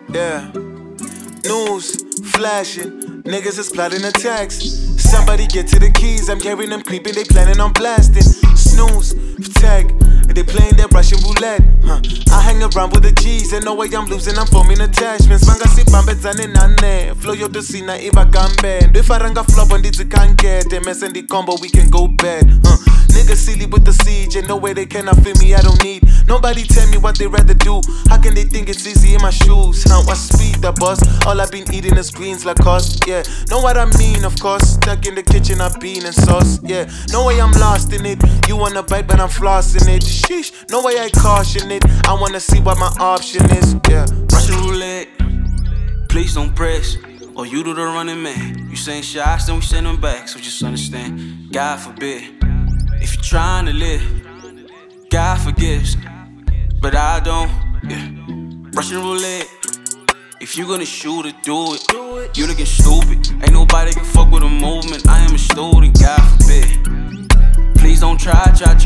Yeah. News, flashing, niggas is plotting attacks. Somebody get to the keys, I'm hearing them creeping, they planning on blasting. Snooze, tag, they playing that Russian roulette. I hang around with the G's, and no way I'm losing, I'm forming attachments. Manga si pambedzane nane, flow yo to see na iva gambe. If I ranga flop on these can't get them, mess in the combo, we can go bad. Niggas silly with the siege, and no way they cannot feel me, I don't need nobody tell me what they rather do. How can they think it's easy in my shoes? I speed the boss, all I've been eating is greens Lacoste. Yeah, know what I mean, of course. Stuck in the kitchen, I've been in sauce. Yeah, no way I'm lost in it. You wanna bite, but I'm flossing it. Sheesh, no way I caution it. I wanna see what my option is. Yeah, Russian roulette, please don't press, or you do the running man. You saying shots, then we send them back. So just understand, God forbid, if you're trying to live, God forgives, but I don't. Yeah, Russian roulette. If you gonna shoot it, do it. You looking stupid. Ain't nobody can fuck with a movement. I am a student, God forbid. Please don't try.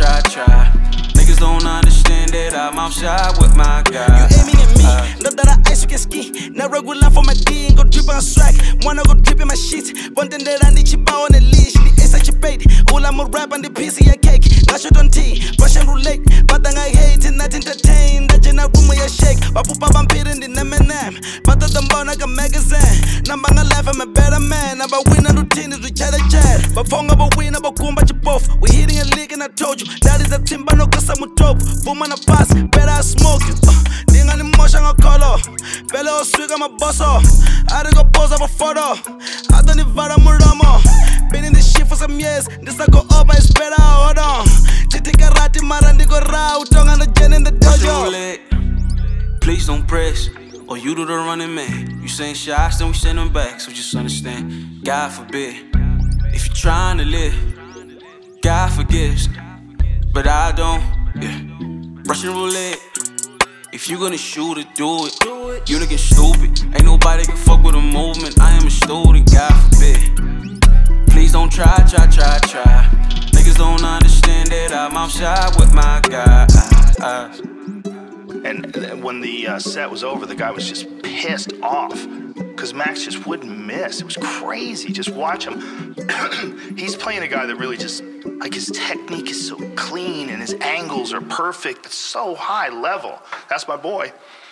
Niggas don't understand that I'm outside with my guy. You aiming at me, not that I ice you can ski. Now regular for my D and go drip on swag. Wanna go drip in my shit. One thing that I need you bow on the leash. Ni ace at your bait. All I'm a rap on the PC and cake. Nash it on tea, Russian roulette. But then I hate it, not entertain. That you not room where you shake. Wapupa vampire in the M&M. But the dumb like a magazine. Nambanga life, I'm a better man. I'm a winner routine is we chat. But phone about win, about kumba both. We hitting a league and I told you. That is a timber no cause I'm a top. Boom on a pass, better I smoke you. Ding on the motion of color. Bello swig, I'm a boss. I done go pose up a photo. I don't need Vada Muramo. Been in this shit for some years. This I go up, it's better, hold on. Jitikarati Marandi go round. Tongue on the gen in the dojo. Please don't press, or you do the running man. You saying shots, then we send them back. So just understand, God forbid, if you're trying to live, God forgives, but I don't. Yeah, Russian roulette. If you gonna shoot it, do it. You looking stupid. Ain't nobody can fuck with a movement. I am a student, God forbid. Please don't try. Niggas don't understand that I'm outside with my guy. And when the set was over, the guy was just pissed off because Max just wouldn't miss. It was crazy. Just watch him. He's playing a guy that really just, like, his technique is so clean and his angles are perfect. It's so high level. That's my boy.